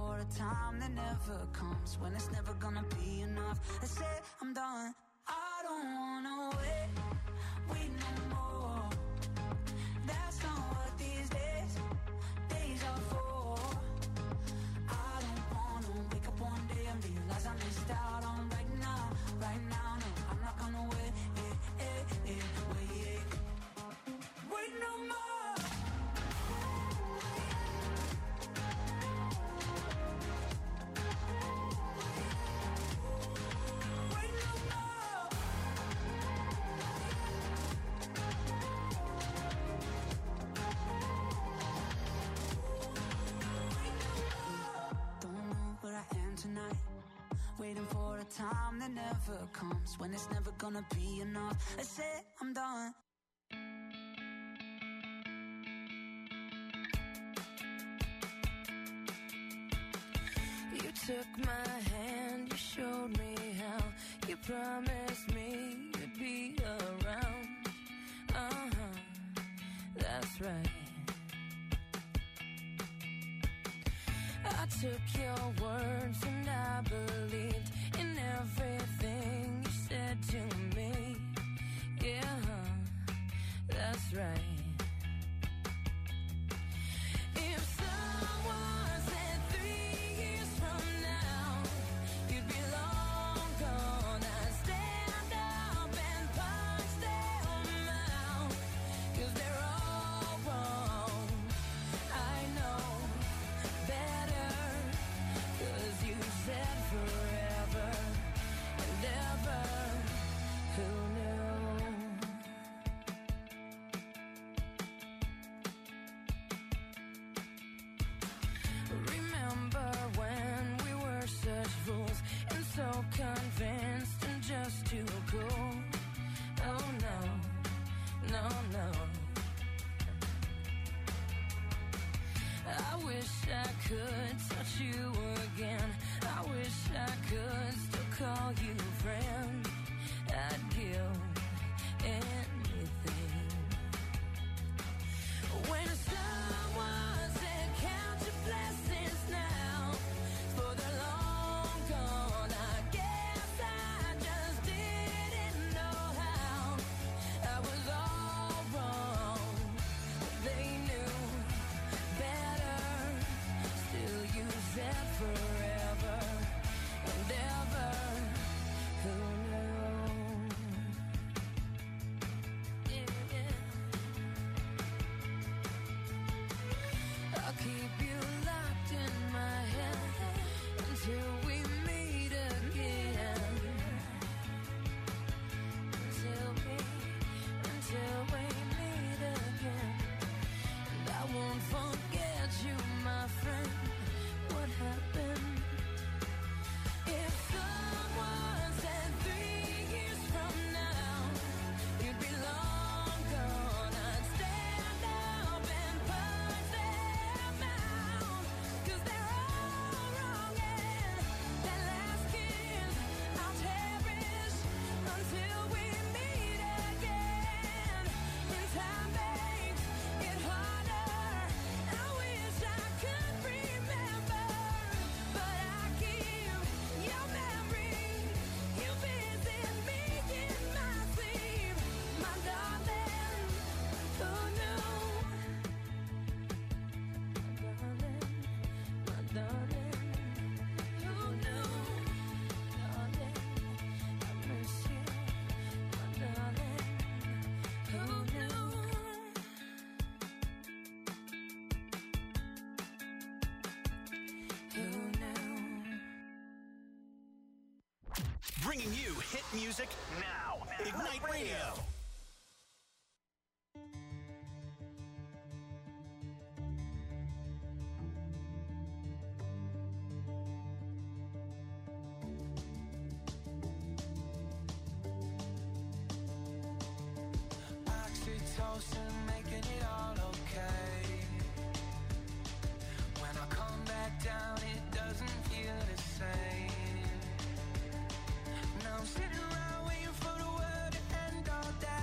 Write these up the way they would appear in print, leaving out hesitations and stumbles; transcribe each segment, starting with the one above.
for a time that never comes, when it's never gonna be enough. I say I'm done. I don't wanna wait no more. That's not what these days are for. I don't wanna wake up one day and realize I missed out on right now, no, I'm not gonna wait no more. Tonight, waiting for a time that never comes, when it's never gonna be enough. I said I'm done. You took my hand, you showed me how, you promised me you'd be around. That's right. I took your words and I believed in everything you said to me. Yeah, that's right. If someone said 3 years from now you'd be long gone, I'd stand up and punch them out, 'cause they're all wrong. I know better, 'cause you said forever and ever. Who knew? Remember when we were such fools and so convinced and just too cool? Oh no, no, no. I wish I could touch you again. I wish I could still call you friend. I'd give anything. When someone said count your blessings now, for they're long gone, I guess I just didn't know how. I was all wrong, they knew better. Still you said forever and ever. Who knew? Yeah, yeah. I'll keep you locked in my head until we meet again. Until we meet again. And I won't forget you, my friend. What happened? If someone said 3 years from now you'd be long gone, I'd stand up and punch them out, 'cause they're all wrong, and that last kiss I'll cherish until we meet again. When time makes it harder, I wish I could remember, but I keep your memory. You visit me in my sleep, my darling. Who knew? My darling, who knew? Darling, I miss you, my darling. Who knew? Who knew? Bringing you hit music now. Ignite Radio. Oxytocin, making it all okay. When I come back down, it doesn't feel the same. Now I'm sitting around waiting for the world to end all day.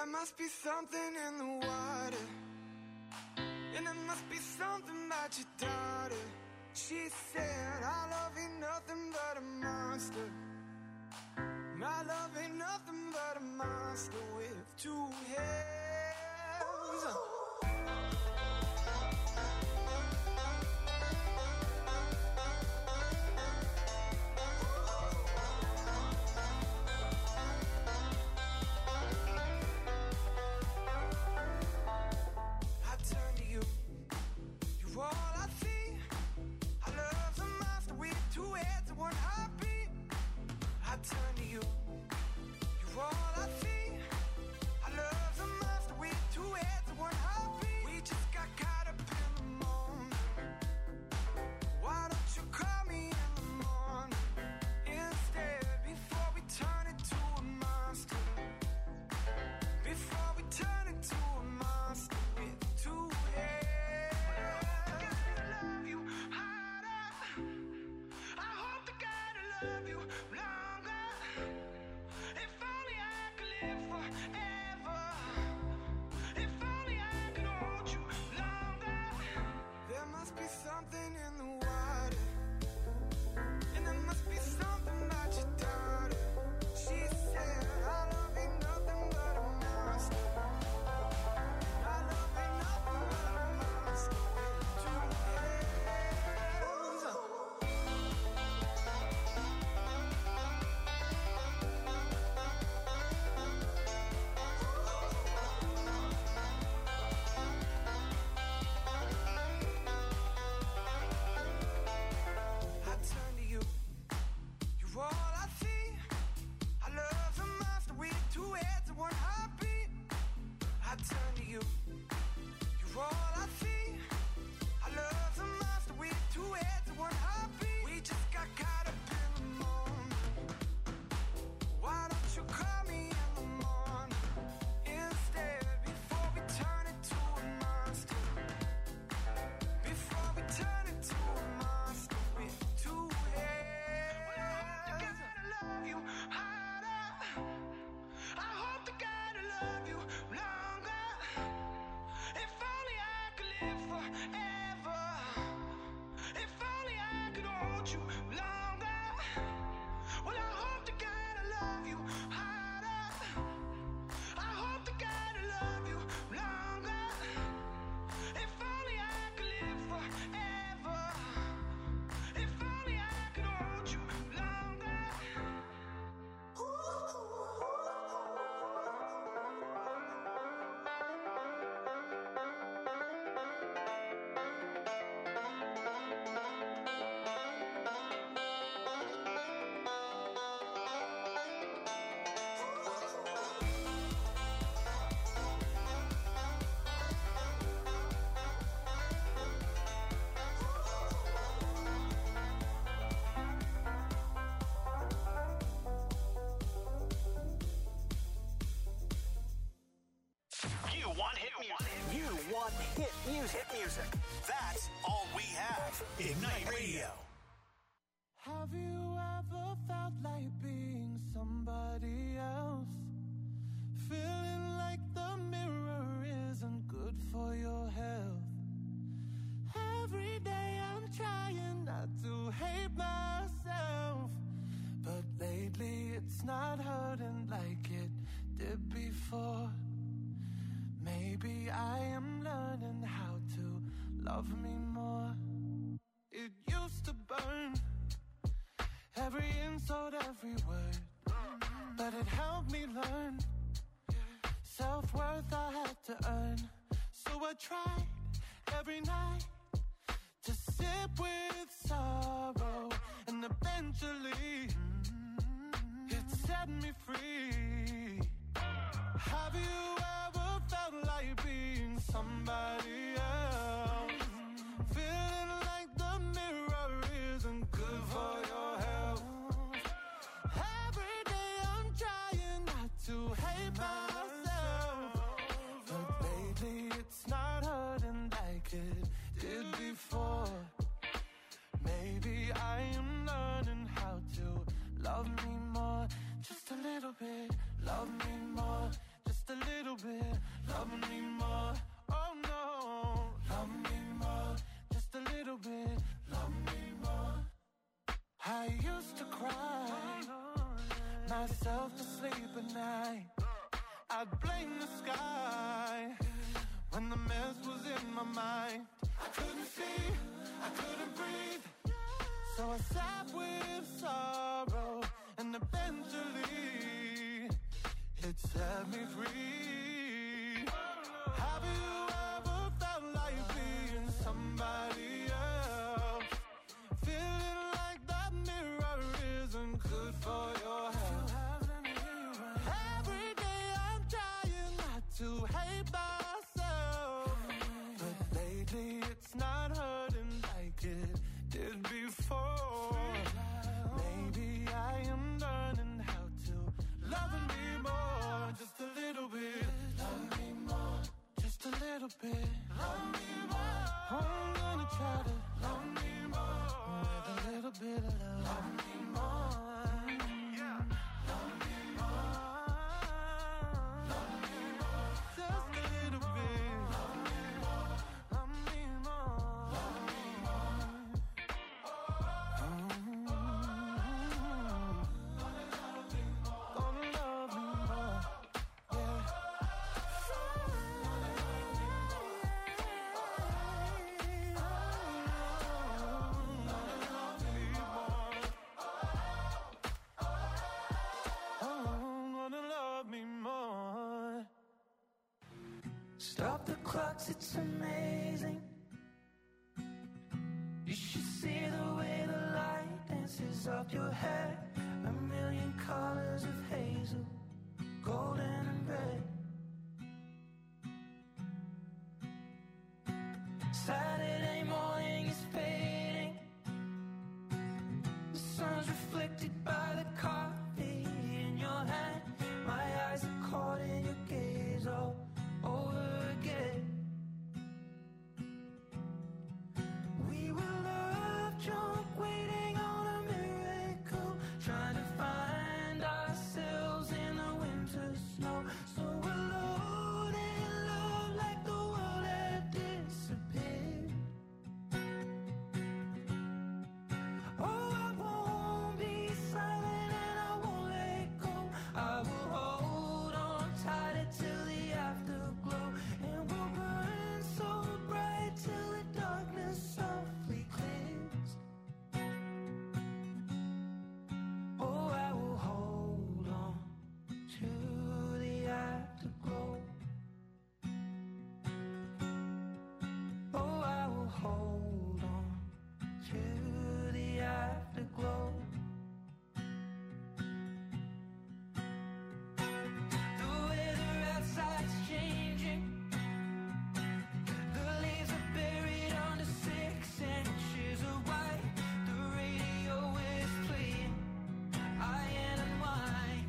There must be something in the water, and there must be something about your daughter. She said, our love ain't nothing but a monster. My love ain't nothing but a monster with two heads. I turn to you, you're all I see. Our love's a monster with two heads and one heartbeat. I turn to you, you're all I see. Our love's a monster with two heads and one heartbeat. We just got caught up in the moment. Why don't you call me in the morning instead, before we turn into a monster? Before we turn into a monster with two heads. I love you harder. I hope to God I love you longer. If only I could live forever. If only I could hold you longer. There must be something in the water, and there must be something about your daughter. She said, our love ain't nothing but a monster. Our love ain't nothing but a monster with two heads. I turn to you, you're all I see. Our love's a monster with two heads and one heartbeat. I turn to you, you're all I see. Our love's a monster with two heads and one heartbeat. We just got caught up in the moment. Why don't you call me in the morning instead, before we turn into a monster? Before we turn into a monster with two heads. I hope to God I love you harder. I hope to God I love you longer. If only I could live forever. If only I could hold you longer. Well, I hope to God I love you harder. I hope to God I love you longer. If only I could live forever. If only I could hold you longer. You want hit music. You want hit music. Hit music. That's all we have. Ignite Radio. Have you ever felt like being somebody else? Feeling like the mirror isn't good for your health. Every day I'm trying not to hate myself, but lately it's not hurting like it did before. Maybe I am learning how to love me more. It used to burn, every insult, every word, but it helped me learn self-worth I had to earn. So I tried every night to sit with sorrow, and eventually it set me free. Have you ever felt like being somebody else? Feeling like the mirror isn't good for your health. Every day I'm trying not to hate myself, but lately it's not hurting like it did before. Maybe I am learning how to love me more, just a little bit. Love me more, just a little love me more. Oh no, love me more. Just a little bit, love me more. I used to cry myself to sleep at night. I'd blame the sky when the mess was in my mind. I couldn't see, I couldn't breathe, so I sat with sorrow, and eventually it set me free. Have you ever felt like being somebody else? Feeling like that mirror isn't good for your health. Every day I'm trying not to hate myself, but lately it's not hurting like it did before. Maybe I am learning how to love me more. Just a little bit, love me more. Just a little bit, love me more. I'm gonna try to love me more with a little bit of love. Love me more. Yeah. Love me more. Love me more. Just a little bit. Love me more. Love me more. Love me more. Gonna love me more. Yeah. Stop the clocks, it's amazing. You should see the way the light dances up your hair. A million colors of hazel, golden and red. Saturday morning is fading. The sun's reflected by the coffee in your hand. My eyes are caught in your gaze all over again. We were love drunk, waiting on a miracle, trying to find ourselves in the winter snow. So alone in love, like the world had disappeared. Oh, I won't be silent and I won't let go. I will hold on tighter till the afterglow, and we'll burn so bright till the darkness softly clears. Oh, I will hold on to the afterglow. Oh, I will hold on to the afterglow. The weather outside's changing. The leaves are buried under 6 inches of white. The radio is playing iron and wine.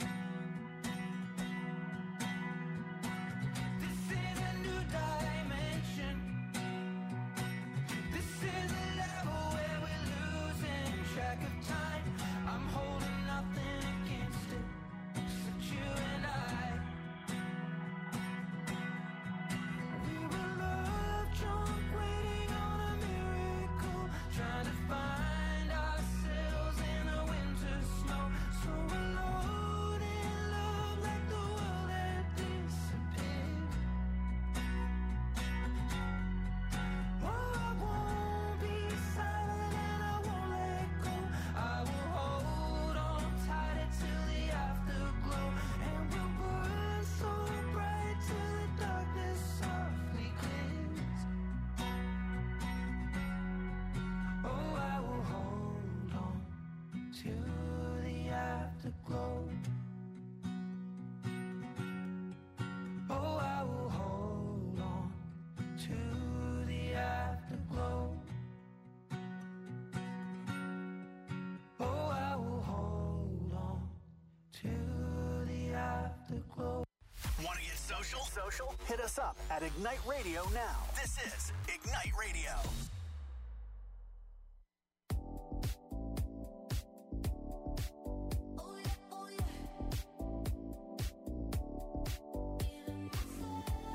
This is a new dimension. This is a level where we're losing track of time. I'm holding nothing against it, except you and I. We were love drunk, waiting on a miracle, trying to find ourselves in the winter snow. So alone in love, like the world had disappeared. Oh, I won't be silent and I won't let go. I will hold on tighter till the afterglow, and we'll burn so bright till the darkness softly clears. Oh, I will hold on to the afterglow. Oh, I will hold on to the afterglow. Oh, I will hold on to the afterglow. Want to get social? Hit us up at Ignite Radio now. This is Ignite Radio. Oh yeah, oh yeah.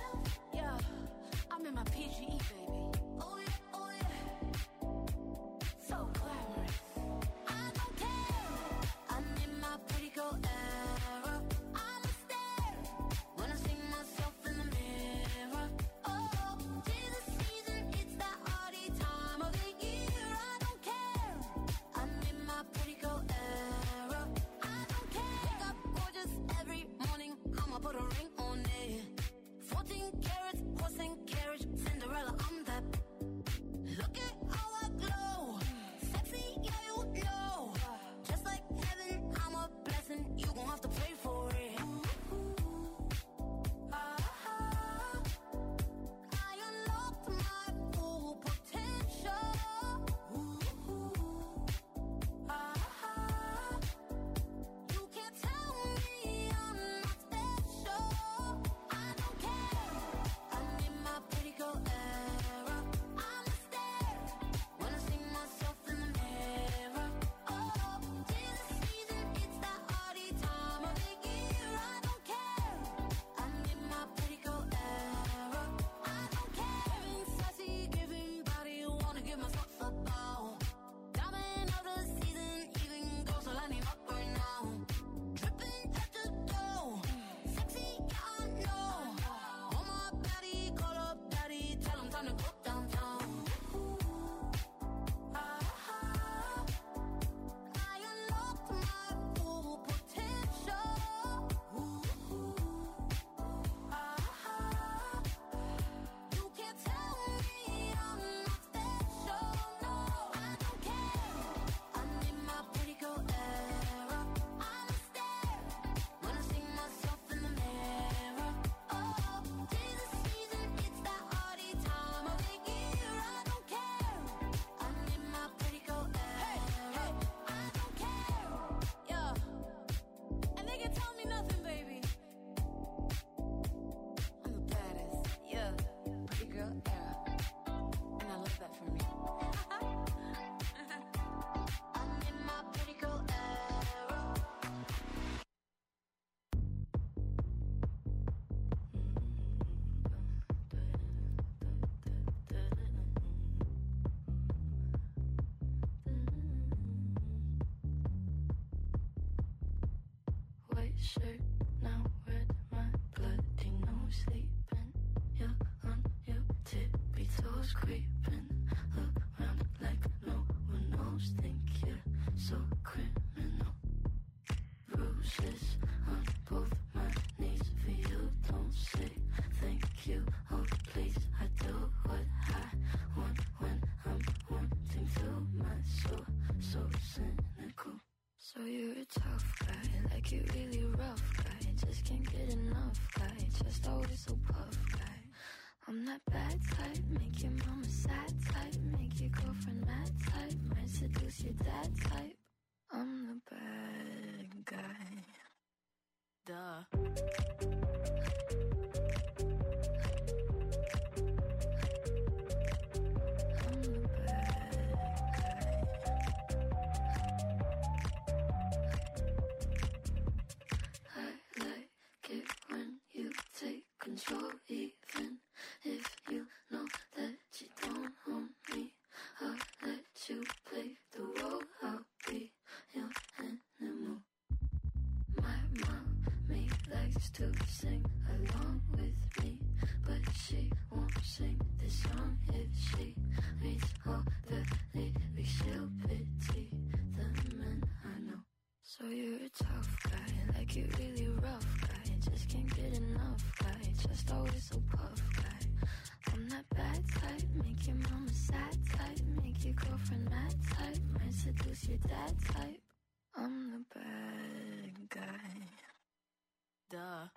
shirt. Now red, my bloody nose sleeping. You're on your tippy toes creeping around like no one knows. Think you're so criminal. Bruises on both my knees for you. Don't say thank you, oh please. I do what I want when I'm wanting to. My soul so cynical. So you're a tough guy, like you really rough guy. Just can't get enough guy, just always so puff guy. I'm that bad type, make your mama sad type, make your girlfriend mad type, might seduce your dad type. I'm the bad guy. Duh. Control, even if you know that you don't own me. I'll let you play the role. I'll be your animal. My mommy likes to sing along with me, but she won't sing this song if she reads all the lyrics. She'll pity the men I know. So you're a tough guy, like you really rough guy. Just can't get enough guy, just always so puff guy. I'm that bad type, make your mama sad type, make your girlfriend mad type, might seduce your dad type. I'm the bad guy. Duh.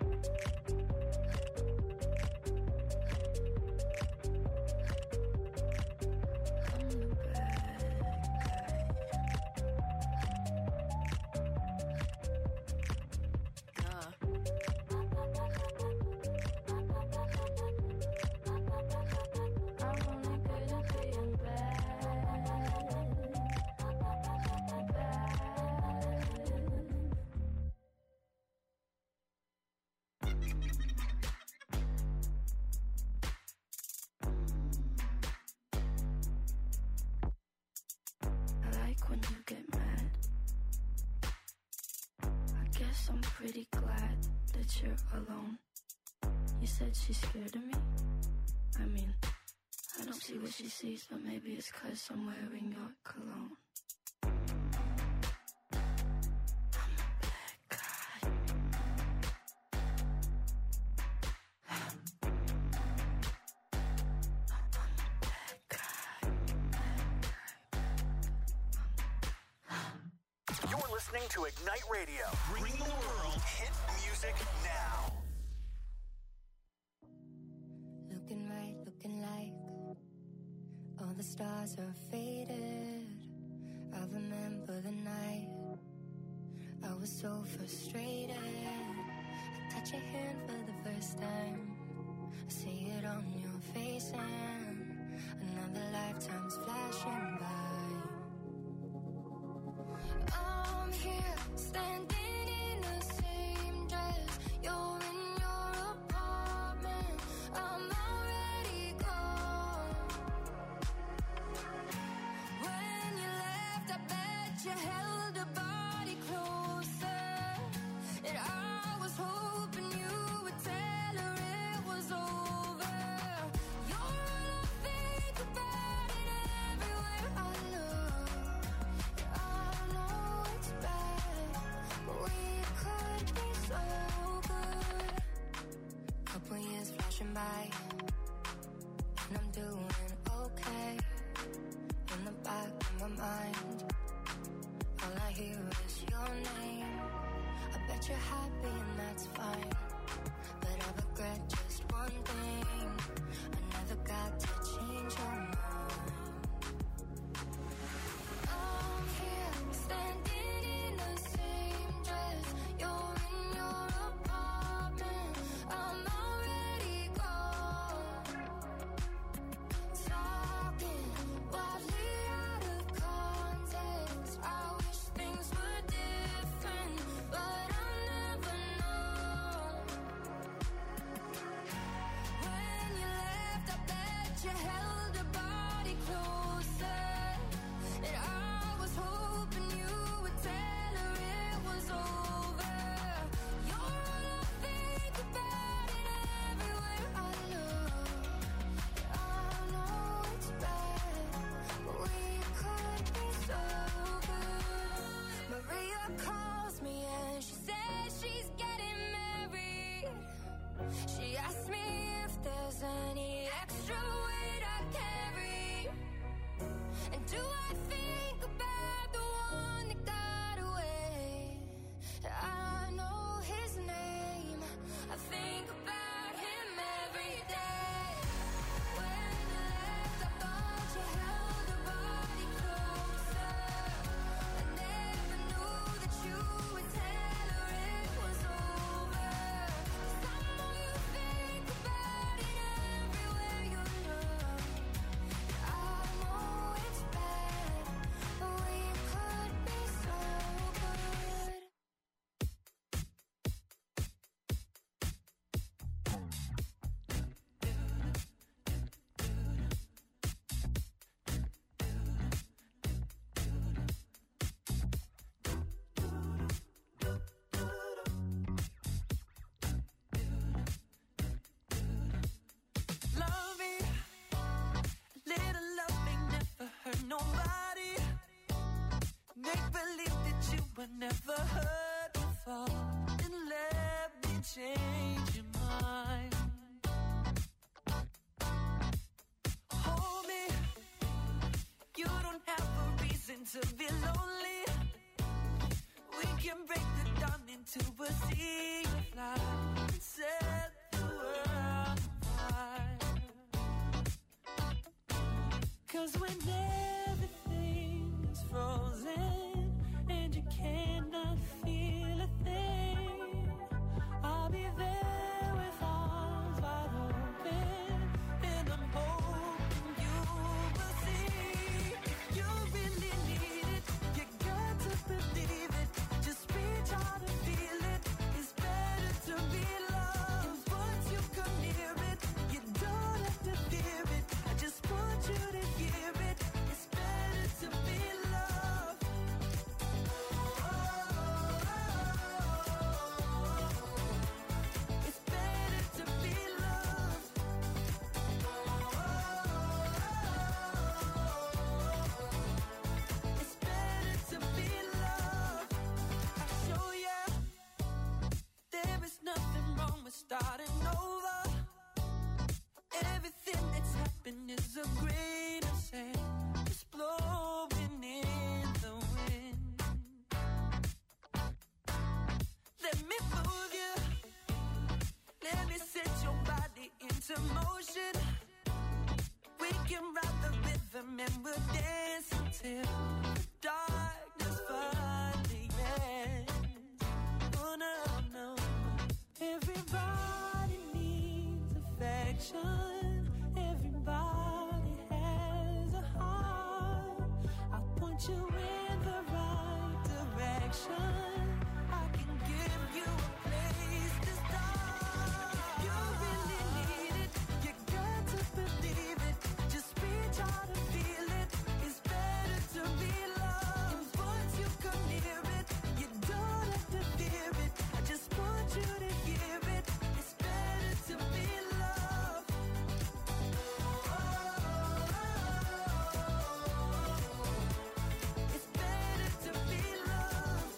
When you get mad, I guess I'm pretty glad that you're alone. You said she's scared of me. I mean, I don't see what she sees, but maybe it's 'cause I'm wearing your cologne. Listening to Ignite Radio. Bring the world hit music now. Looking right, looking like all the stars are faded. I remember the night I was so frustrated. I touch your hand for the first time. I see it on your face and another lifetime's flashing by. I'm here, standing in the same dress. You're in your apartment. I'm already gone. When you left, I bet you held a body closer. And I was hoping you would tell her it was over. You're all I think about it everywhere I look. I know it's bad, but we could be so good. Couple years flashing by, and I'm doing okay. In the back of my mind, all I hear is your name. I bet you're happy and that's fine, but I regret just one thing. I never got to change your mind. I'm here, standing in the same dress. You're in your apartment. I'm already gone. Talking wildly out of context. I wish things were different, but I'll never know. When you left, I bet you held a body closer. And I was hoping you would tell her it was over. to be lonely. We can break it down into a sea of light and set the world on fire. 'Cause when everything is frozen and you cannot feel a thing, I'll be there with arms wide open, and I'm hoping you will see. If you really need it, you got to believe it. Just reach out and feel it. It's better to be loved. Once you come near it, you don't have to fear it. I just want you to hear it. It's better to be loved. It's better to be loved. It's better to be loved. I'll show ya. There is nothing wrong with starting over. Everything that's happened is a grain of sand, just blowing in the wind. Let me move you. Let me set your body into motion. We can ride the rhythm and we'll dance until the darkness finally ends. Oh no, no. Everybody needs affection. Everybody has a heart. I'll point you in the right direction. I can give you a place to start. You really need it. You got to believe it. Just reach out and feel it. It's better to be loved. Once you come near it, you don't have to fear it. I just want you to hear it. It's better to be loved. It's better to be loved.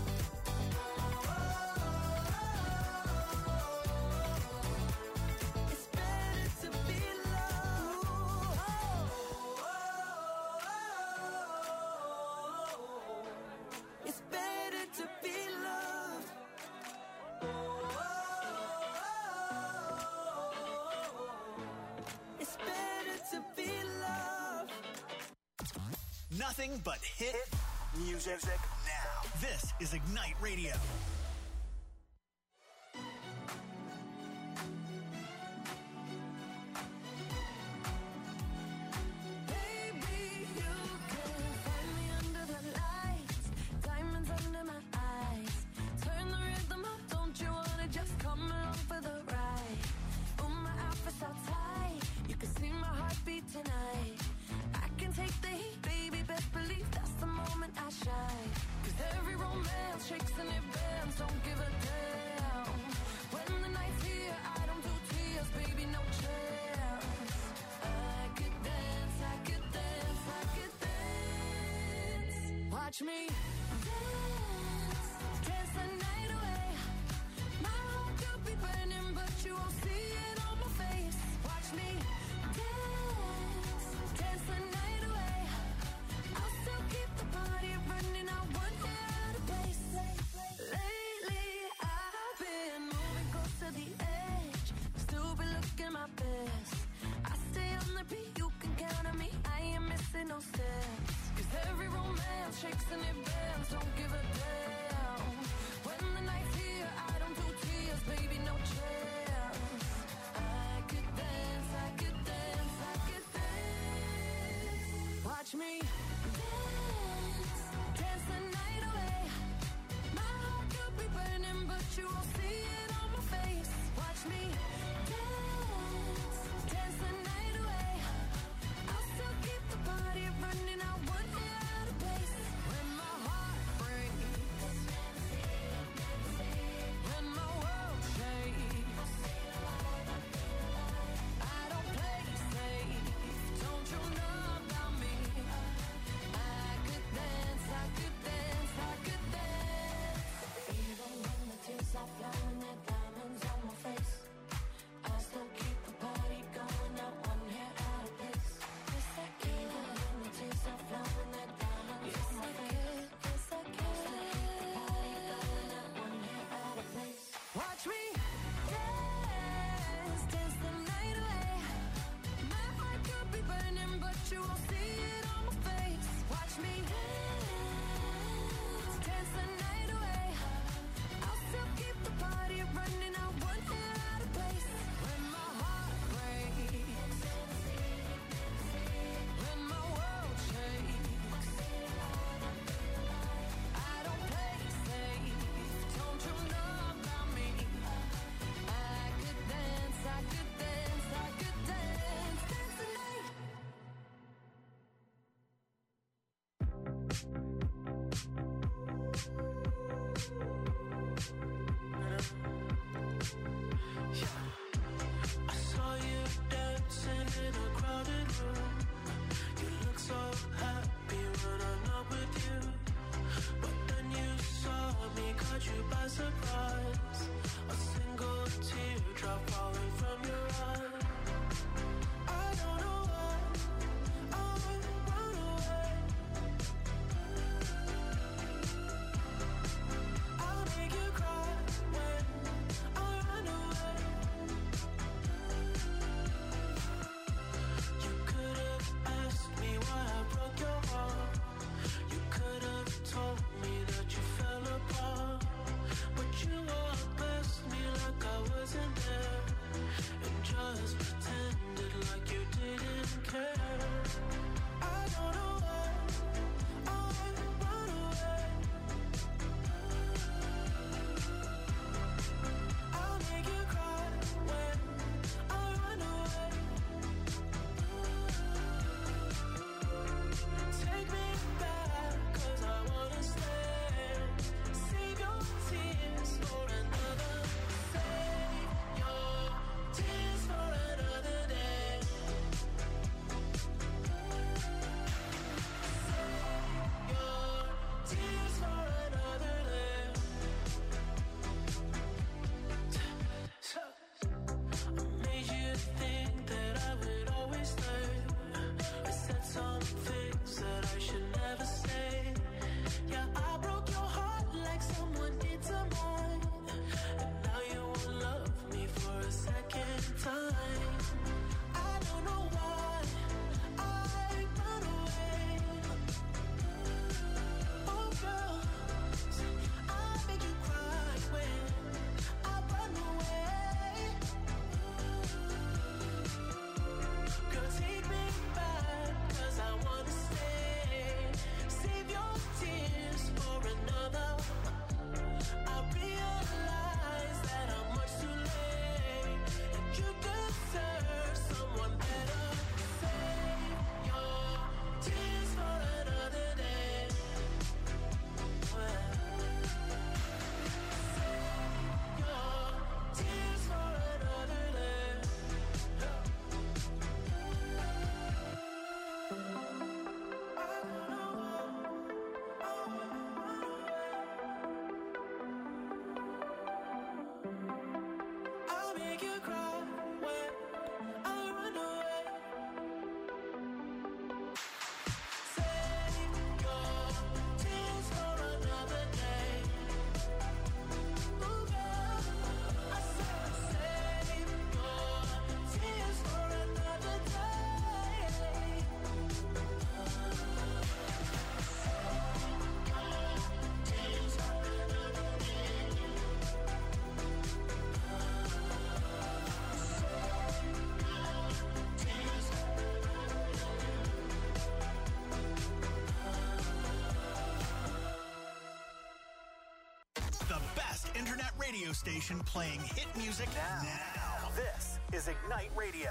It's better to be loved. It's better to be loved. It's better to be loved. Nothing but hit music now. This is Ignite Radio. Baby, you can find me under the lights, diamonds under my eyes. Turn the rhythm up, don't you wanna just come along for the ride? Oh, my outfit's so tight, you can see my heartbeat tonight. I can take the heat, baby, best believe that's the moment I shine. 'Cause every romance shakes and it bends, don't give a damn. When the night's here, I don't do tears, baby, no chance. I could dance, I could dance, I could dance. Watch me dance, dance the night away. My heart could be burning, but you won't see it on my face. Watch me dance, dance the night away. I'll still keep the party running, I want you out of place. Lately, I've been moving close to the edge, still be looking my best. I stay on the beat, you can count on me, I ain't missing no steps. 'Cause every romance shakes and it bends, don't give a damn. When the night's here, I don't do tears, baby, no chance. I could dance, I could dance, I could dance. Watch me dance, dance the night away. My heart could be burning, but you won't see it on my face. Watch me dance, dance the night away. I'll still keep the party running, I want you out of place. When my heart breaks, when my world shakes, I don't play safe, don't you know about me? I could dance, I could dance, I could dance. Even when the tears are flowing, they're diamonds on my face. I happening, but you won't see it on my face. Watch me dance the night away. I'll still keep the party running. I won't get out of place. When my heart breaks, when my world shakes, I don't play safe. Don't you know about me? I could dance, I could dance, I could dance, dance the night. I saw you dancing in a crowded room. You look so happy when I'm not with you. But then you saw me, caught you by surprise. A single teardrop falling from your eye. I don't know why I run away. I'll make you cry when I run away. You could have asked me why I broke your heart. You could have told me that you fell apart. But you walked past me like I wasn't there, and just pretended like you didn't care. I don't know why I run away. I'll make you cry when I run away. Take me back, 'cause I wanna stay. Save your tears for another. Save your tears for another day. Save your tears for another day. I made you think that I would always stay. I said some things that I should never say. Yeah, I broke your heart like someone did to mine. And now you won't love me for a second time. I don't know why I run away. Oh girl, I'll make you cry when I run away. Girl, take me back, 'cause I wanna stay. Save your tears for another. I realize that I'm much too late, and you deserve someone better. Save your tears for another day. Save your tears for another day. I'll make you cry when I run away. Save your tears for another day. Ooh, girl, I said save your tears for another day. The best internet radio station playing hit music now. This is Ignite Radio.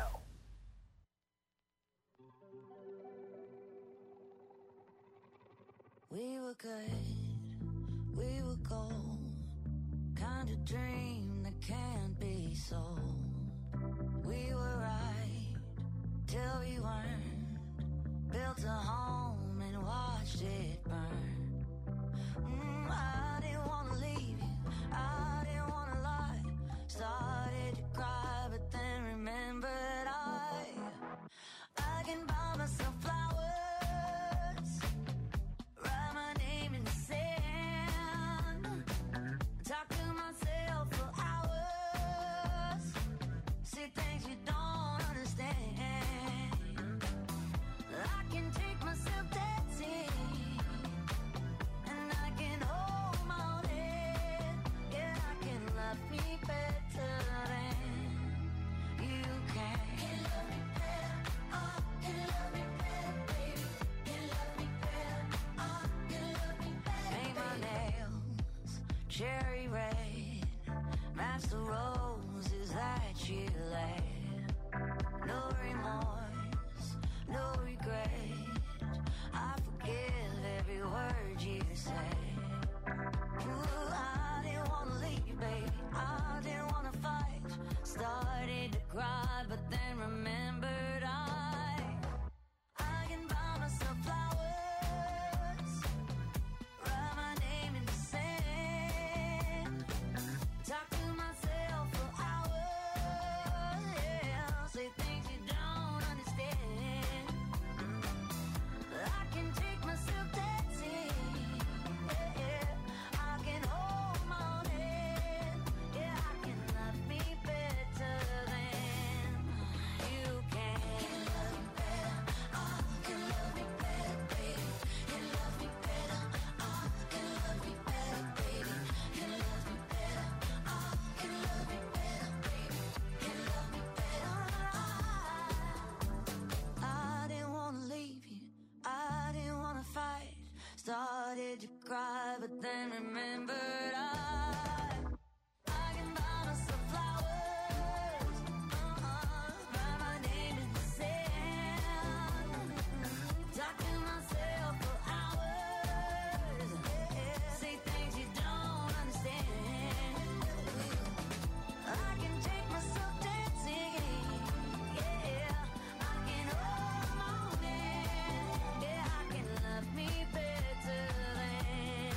We were good, we were gold. Kind of dream that can't be sold. We were right till we weren't. Built a home and watched it burn. I didn't want to leave you, I didn't want to lie. Started to cry, but then remembered I can buy myself flowers, write my name in the sand, talk to myself for hours, see things you don't understand. cherry red, match the roses that you laid. No remorse, no regret, I forgive every word you say. Ooh, I didn't wanna leave, baby, I didn't wanna fight. Started to cry, but then remembered I can buy myself flowers, write my name in the sand, talk to myself for hours, yeah, say things you don't understand. I can take myself dancing, yeah, I can hold my own hand, yeah, I can love me better than you can. Can love me better, baby. Can love me better, can love me better, baby. Can love me better, can love me better, baby. Can love me better. I didn't wanna leave you, I didn't wanna fight. Started to cry, but then remembered I can buy myself flowers, write my name in the sand, talk to myself for hours, say things you don't understand. I can take myself dancing, yeah, I can hold my own hand, yeah, I can love me better than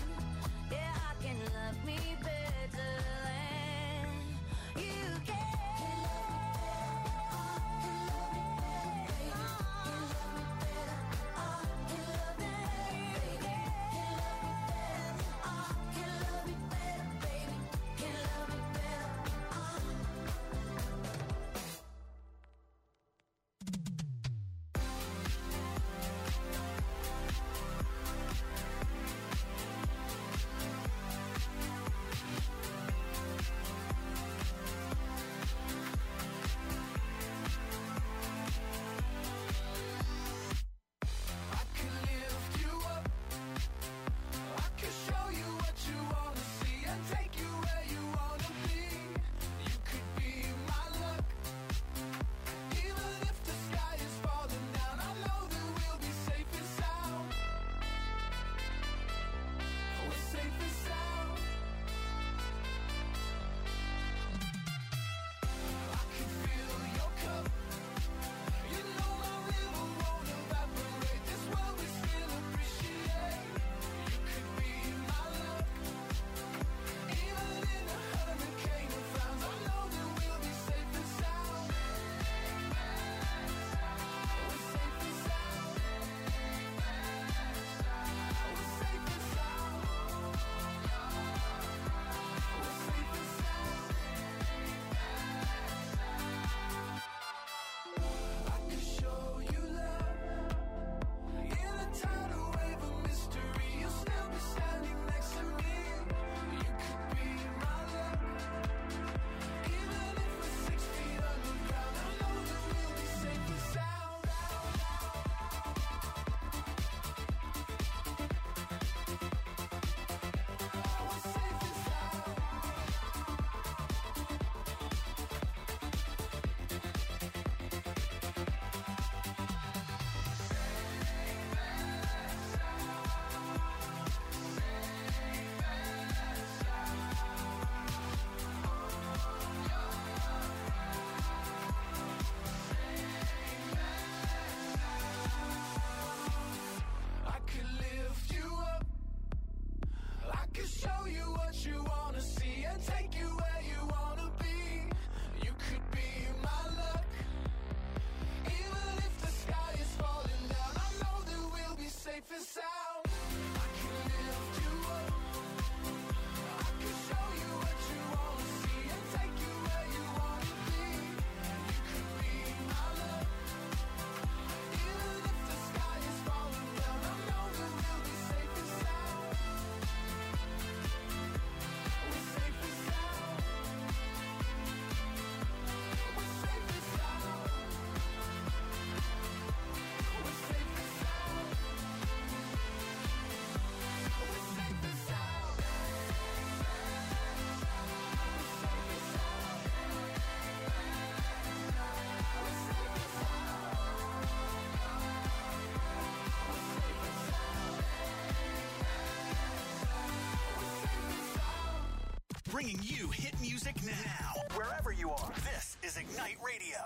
bringing you hit music now. Wherever you are, this is Ignite Radio.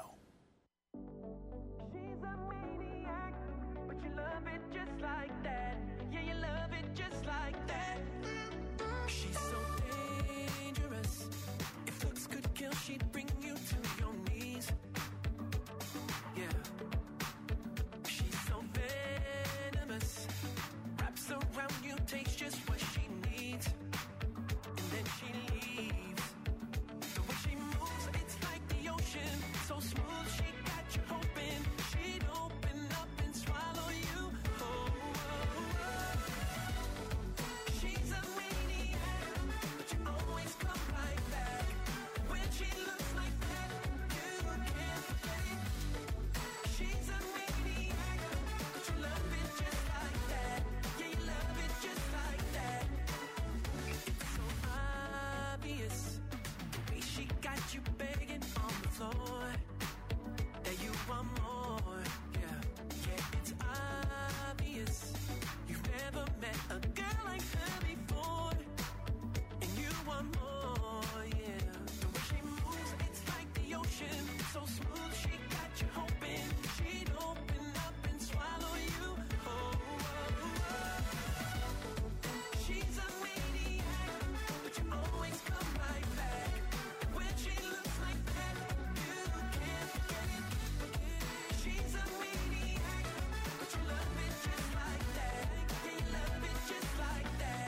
She's a maniac, but you love it just like that. Yeah, you love it just like that. She's so dangerous. If looks could kill, she'd bring you to your knees. Yeah. She's so venomous. Wraps around you, takes just what she needs. And then she leaves. The way she moves, it's like the ocean. So smooth, she got you hoping she'd open up and swallow you. Oh, oh, oh. She's a maniac, but you always come right back. When she looks like that, you can't forget it. She's a maniac, but you love it just like that. Yeah, you love it just like that. It's so obvious, the way she got you begging on the floor. That you want more, yeah, yeah, it's obvious. You've never met a girl like her before, and you want more, yeah. The way she moves, it's like the ocean, so smooth, she got you hoping she'd open up and swallow you. Oh, oh, oh. She's a maniac, but you always come right back. When she looks like that, you can't forget it. She's a maniac, but you love it just like that. Yeah, you love it just like that.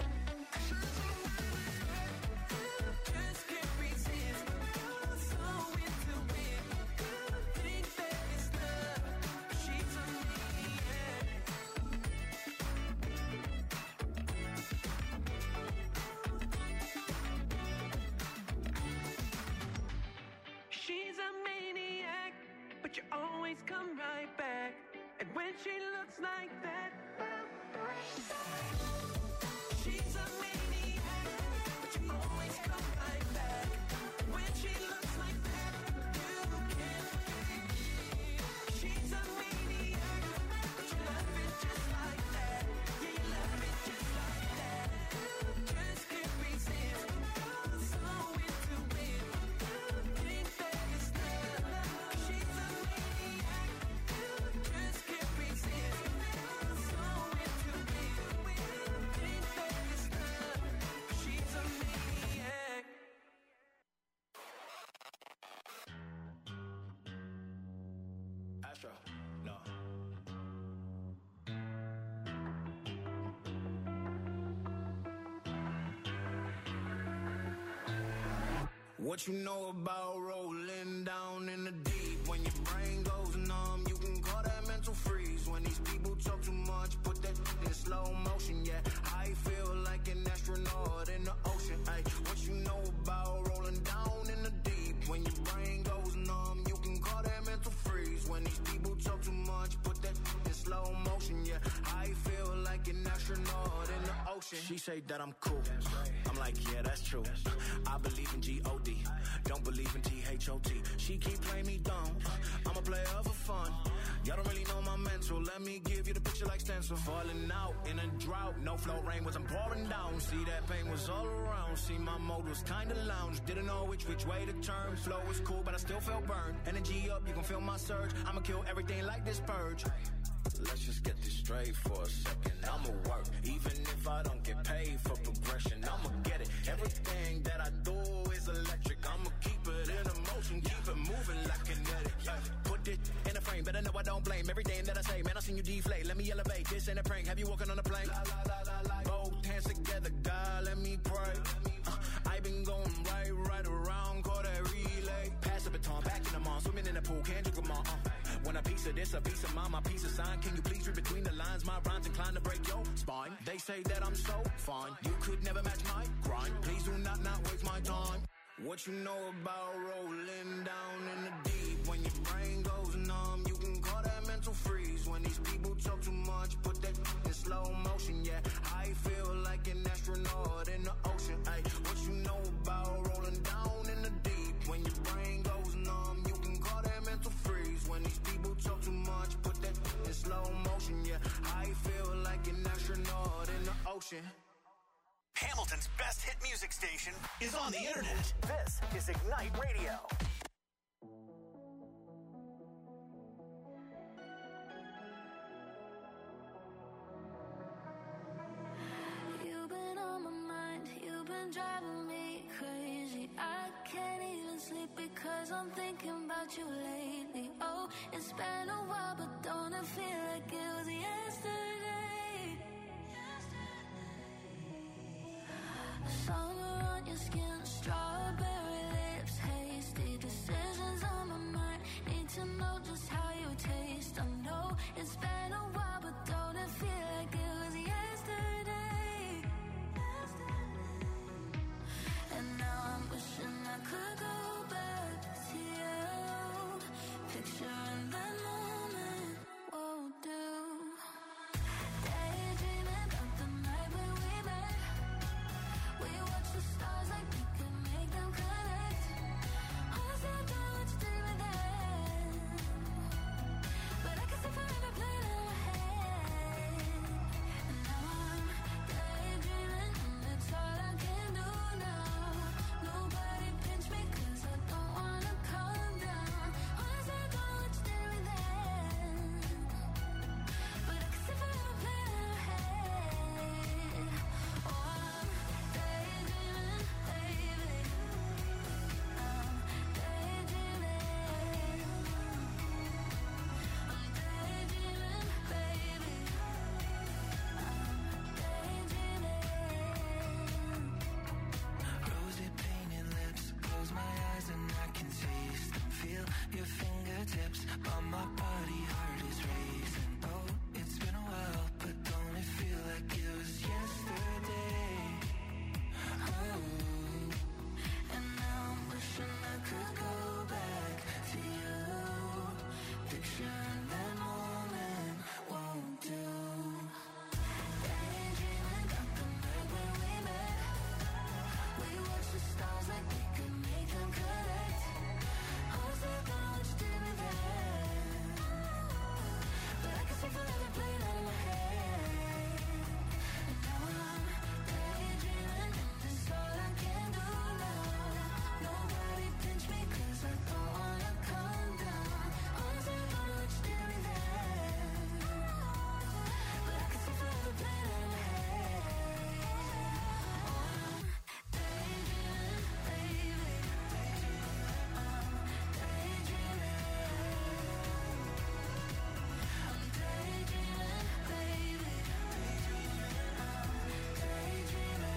Just can't resist. You're so into it. Think that it's love. She's a maniac. She's a maniac, but you always come right back. And when she looks like that, she's a maniac, but you always come right back. When she looks like that, you can't forget it. She's a maniac, but you love it just like that. Yeah, you love it just like that. Just can't resist. You're so into it. Think that it's love. She's a maniac. Just can't resist. You're so into it. Think that it's love. She's a maniac. Astro, no. What you know about rolling down in the deep? When your brain goes numb, you can call that mental freeze. When these people talk too much, put that in slow motion, yeah. I feel like an astronaut in the ocean, ay. What you know about rolling down in the deep? When your brain goes numb, you can call that mental freeze. When these people talk too much, put that in slow motion, yeah. I feel like an astronaut in the ocean. She say that I'm cool. I'm like, yeah, that's true. I believe in G-O-D. Don't believe in T-H-O-T. She keep playing me dumb. I'm a player for fun. Y'all don't really know my mental. Let me give you the picture like stencil. Falling out in a drought. No flow rain wasn't pouring down. See, that pain was all around. See, my mode was kinda lounge. Didn't know which way to turn. Flow was cool, but I still felt burned. Energy up, you can feel my surge. I'ma kill everything like this purge. Let's just get this straight for a second. I'ma work, even if I don't get paid for progression. I'ma get it. Everything that I do is electric. I'ma keep it in motion, keep it moving like kinetic. Put it in a frame, better know I don't blame everything that I say. Man, I seen you deflate. Let me elevate. This ain't a prank. Have you walking on a plane? Both hands together, God, let me pray. I been going right around, call that relay. Pass the baton, back in the mall, swimming in the pool, can't drink them all. When a piece of this, a piece of mine, my piece of sign. Can you please read between the lines? My rhymes inclined to break your spine. They say that I'm so fine. You could never match my grind. Please do not waste my time. What you know about rolling down in the deep? When your brain goes numb, you can call that mental freeze. When these people talk too much, put that in slow motion, yeah. I feel like an astronaut in the ocean, ay. What you know about rolling down in the deep? When your brain goes numb, you can call that mental freeze. When these people talk too much, put that in slow motion, yeah. I feel like an astronaut in the ocean. Hamilton's best hit music station is on the internet. This is Ignite Radio. You've been on my mind, you've been driving me crazy. I can't even sleep because I'm thinking about you lately. Oh, it's been a while, but don't it feel like it was yesterday? Summer on your skin, strawberry lips, hasty decisions on my mind. Need to know just how you taste. I know it's been a while, but don't it feel like it was yesterday? And now I'm wishing I could go back to you. Picturing that moment won't do. Daydreaming about the night when we met. We watch the stars like we could make them connect. Honestly, I don't know what you did with that, but I can see forever playing in my head. And now I'm daydreaming, and it's all I can do now. Nobody pinch me 'cause I don't wanna calm down. Honestly, I don't know what you did with that, but I can see forever playing in my head. Oh, I'm daydreaming, baby. I'm daydreaming. I'm daydreaming, baby. I'm daydreaming. Rosy painted lips, close my eyes and I can taste them. Feel your fingertips on my body, heart is racing. Oh, it's been a while, but don't it feel like it was yesterday? Oh, And now I'm wishing I could go back to you. Picturing that moment won't do. Daydreaming about the night when we met. We watched the stars like we could make them connect. Honestly, I don't know what you did with that, but I can see forever playing out in my head. And now I'm daydreaming, and it's all I can do now. Nobody pinch me 'cause I don't wanna calm down. Honestly, I don't know what you did with that, but I can see forever playing out in my head. Oh, I'm daydreaming, baby. I'm daydreaming. I'm daydreaming, baby. I'm daydreaming.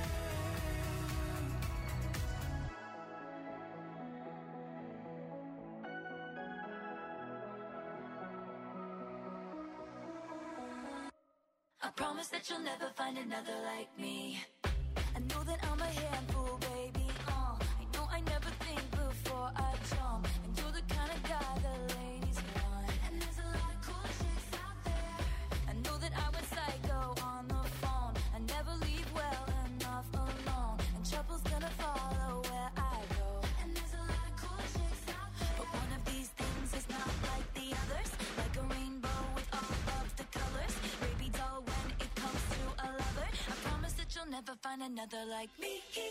I promise that you'll never find another like me. I know that I'm a handful, baby. I know I never think before I jump, and you're the kind of guy the ladies want. And there's a lot of cool chicks out there. I know that I went psycho on the phone. I never leave well enough alone, and trouble's gonna follow where I go. And there's a lot of cool chicks out there, but one of these things is not like the others. Like a rainbow with all of the colors. Baby doll, when it comes to a lover, I promise that you'll never find another like me.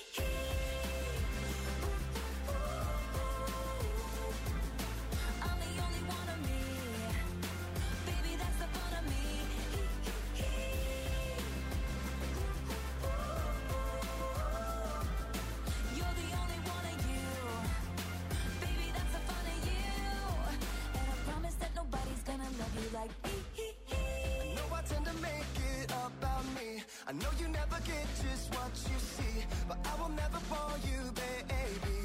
I'm the only one of me. Baby, that's the fun of me. You're the only one of you. Baby, that's the fun of you. And I promise that nobody's gonna love you like me. I know I tend to make it about me. I know you never get just what you see, but I will never bore you, baby.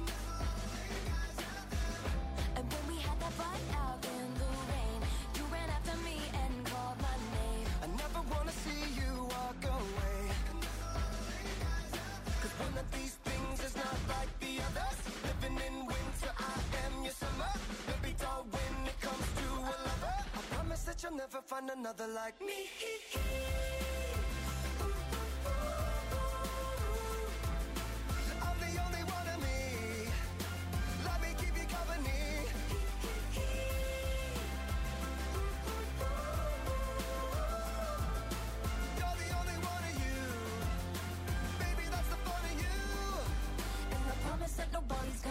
And when we had that fight out in the rain, you ran after me and called my name. I never wanna see you walk away, 'cause one of these things is not like the others. Living in winter, I am your summer. Baby doll, when it comes to a lover, I promise that you'll never find another like me. I'm the only one of me. Let me keep you company. You're the only one of you.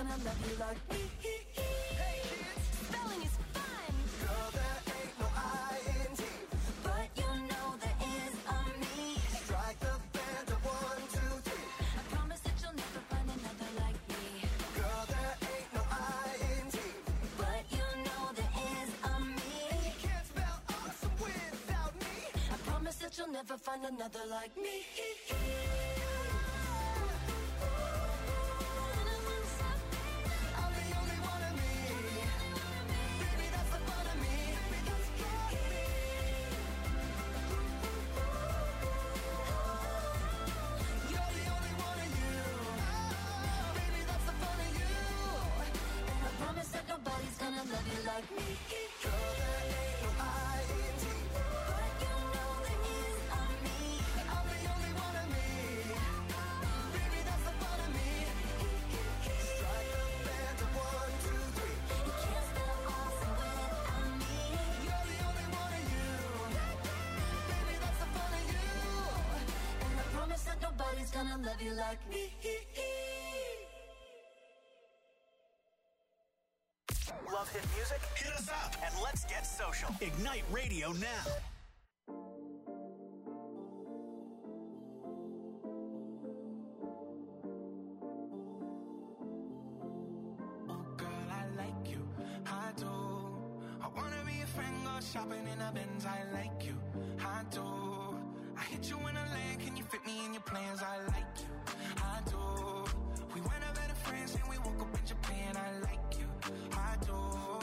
gonna love you like me. Hey kids, Spelling is fun, girl, there ain't no I-N-G. but you know there is a me. Strike the band of 1, 2, 3. I promise that you'll never find another like me. Girl, there ain't no I-N-G. But you know there is a me. You can't spell awesome without me. I promise that you'll never find another like me. I'm the only one of me. Baby, that's the fun of me. Because you're me. You're the only one of you. Baby, that's the fun of you. And I promise that nobody's gonna love you like me. Girl, there ain't no I-N-G. But you know there is a me. I'm the only one of me. Baby, that's the fun of me. Strike the band of 1, 2, 3. You can't spell awesome without me. You're the only one of you. Baby, that's the fun of you. And I promise that nobody's gonna love you like me. Love hit music? Hit us up and let's get social. Ignite Radio now. Girl, I like you, I do. I wanna be a friend, go shopping in a Benz. I like you, I do. I hit you in a land, can you fit me in your plans? I like you, I do. We went out better friends and we woke up in Japan. I like you, I do.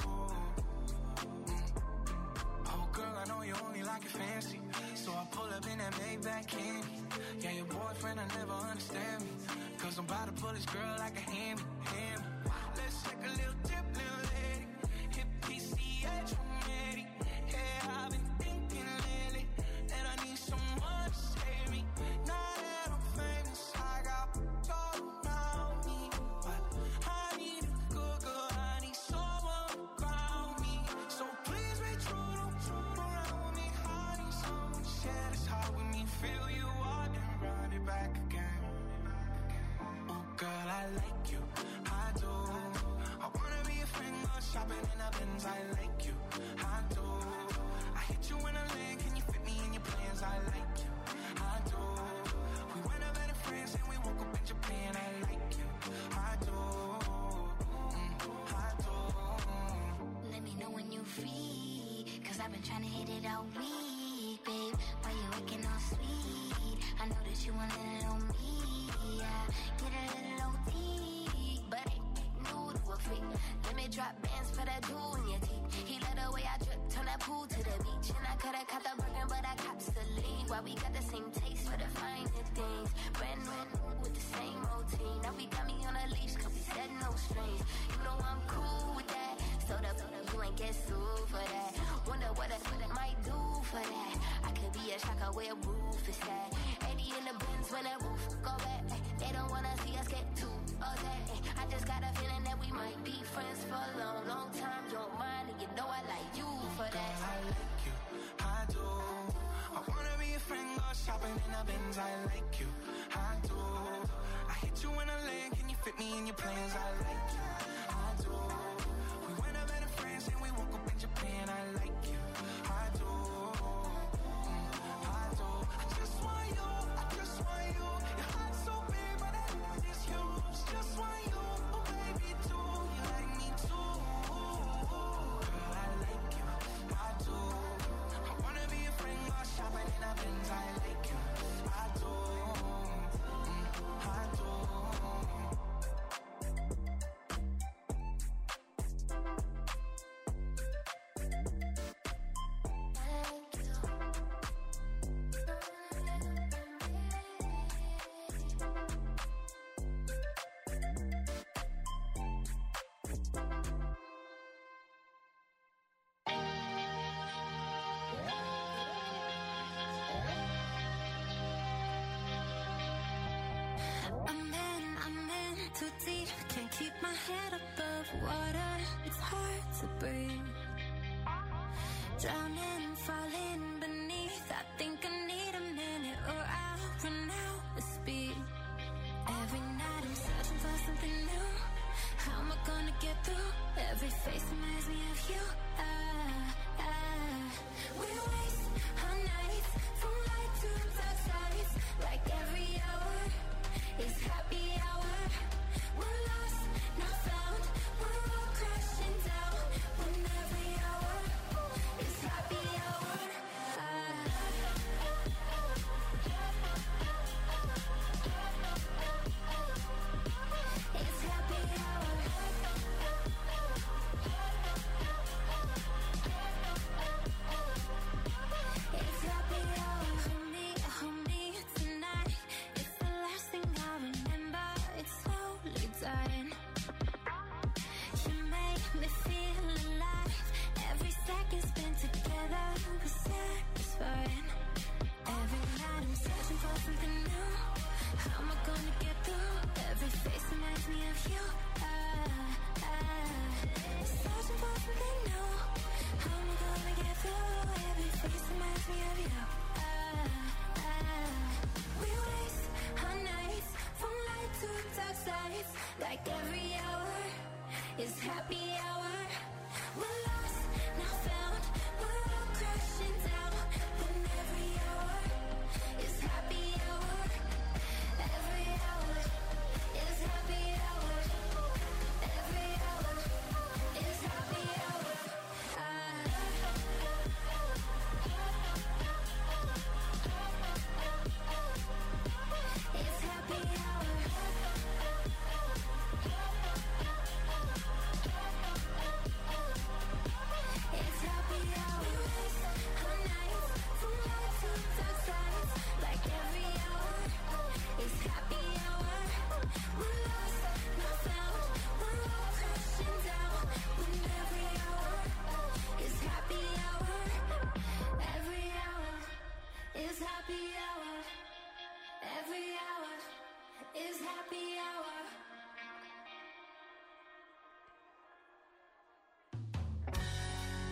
Oh girl, I know you only like it fancy, so I pull up in that Maybach candy. Yeah, your boyfriend will never understand me, cause I'm about to pull this girl like a hammy. Let's take a little dip, little lady. Hit PCH from Eddie. Yeah, I've been thinking lately that I need someone to save me. Now that I'm famous, I got all around me, but I need a good girl. I need someone to ground me. So please be true, don't troop around with me. I need someone to share this heart with me. Feel you out and run it back again. Oh girl, I like you, I do. I wanna be a friend, go shopping in a Benz. I like you, I do. I hit you in a lane, can you fit me in your plans? I like you, I do. We went out better friends and we woke up in Japan. I like you, I do. I do. Let me know when you free, cause I've been trying to hit it all week, babe. Why you acting all sweet? I know that you want a little me, yeah. Get a little OT, but ain't new to a freak. Let me drop bands for that jewel in your teeth. He let the way I drip, turn that pool to the beach. And I coulda caught the burger, but I cops the lead. Why we got the same taste for the finer things. Brand new with the same routine. Now we got me on a leash, cause we said no strings. You know I'm cool with that. So the you ain't get sued for that. Wonder what it might do for that. I could be a shocker where roof is at. 80 in the Benz when that roof go back. They don't wanna see us get too upset. I just got a feeling that we might be friends for a long, long time. You don't mind, and you know I like you for that. I like you, I do. I wanna be a friend, go shopping in a Benz. I like you, I do. I hit you in a lane, can you fit me in your plans? I like you, I do. We went out better friends and we woke up in Japan. I like you, I do. I do. I just want you, I just want you. Your heart's so big, but that is huge. Just want you, oh baby, too. You like me too. Girl, I like you, I do. I wanna be a friend, go shopping in a Benz. I like you, I do. I do. I'm in too deep, can't keep my head above water. It's hard to breathe. Drowning, falling beneath. I think I need a minute or I'll run out of speed. Every night I'm searching for something new. How am I gonna get through? Every face reminds me of you. We